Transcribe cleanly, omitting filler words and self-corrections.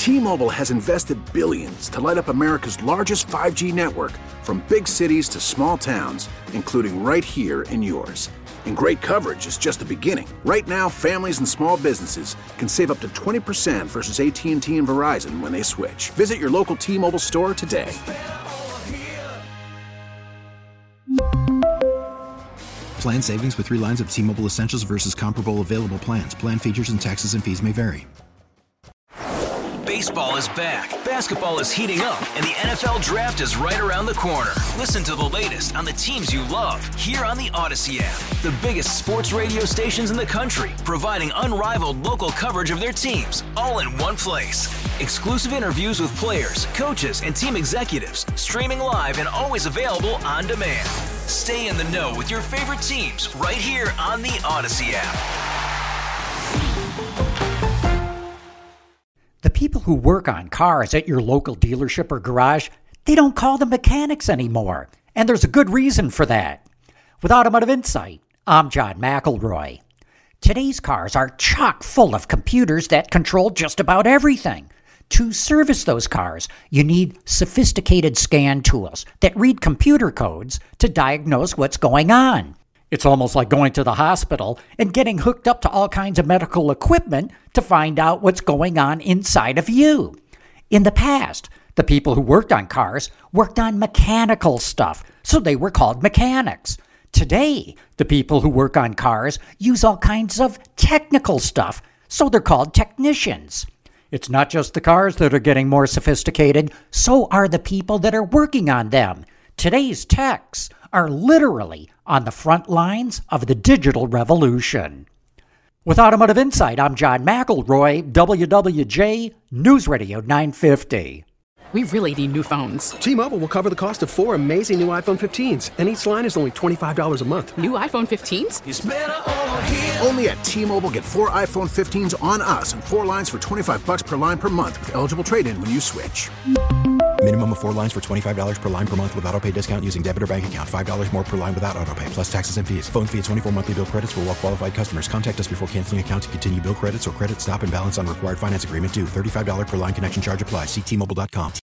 T-Mobile has invested billions to light up America's largest 5G network, from big cities to small towns, including right here in yours. And great coverage is just the beginning. Right now, families and small businesses can save up to 20% versus AT&T and Verizon when they switch. Visit your local T-Mobile store today. Plan savings with 3 lines of T-Mobile Essentials versus comparable available plans. Plan features and taxes and fees may vary. Baseball is back, basketball is heating up, and the NFL Draft is right around the corner. Listen to the latest on the teams you love here on the Odyssey app. The biggest sports radio stations in the country, providing unrivaled local coverage of their teams, all in one place. Exclusive interviews with players, coaches, and team executives, streaming live and always available on demand. Stay in the know with your favorite teams right here on the Odyssey app. The people who work on cars at your local dealership or garage, they don't call them mechanics anymore. And there's a good reason for that. With Automotive Insight, I'm John McElroy. Today's cars are chock full of computers that control just about everything. To service those cars, you need sophisticated scan tools that read computer codes to diagnose what's going on. It's almost like going to the hospital and getting hooked up to all kinds of medical equipment to find out what's going on inside of you. In the past, the people who worked on cars worked on mechanical stuff, so they were called mechanics. Today, the people who work on cars use all kinds of technical stuff, so they're called technicians. It's not just the cars that are getting more sophisticated, so are the people that are working on them. Today's techs are literally on the front lines of the digital revolution. With Automotive Insight, I'm John McElroy, WWJ News Radio 950. We really need new phones. T-Mobile will cover the cost of 4 amazing new iPhone 15s, and each line is only $25 a month. New iPhone 15s? It's better over here. Only at T-Mobile, get 4 iPhone 15s on us and 4 lines for $25 per line per month with eligible trade-in when you switch. Minimum of 4 lines for $25 per line per month with autopay discount using debit or bank account. $5 more per line without autopay, plus taxes and fees. Phone fee at 24 monthly bill credits for well-qualified customers. Contact us before canceling account to continue bill credits or credit stop and balance on required finance agreement due. $35 per line connection charge applies. See T-Mobile.com.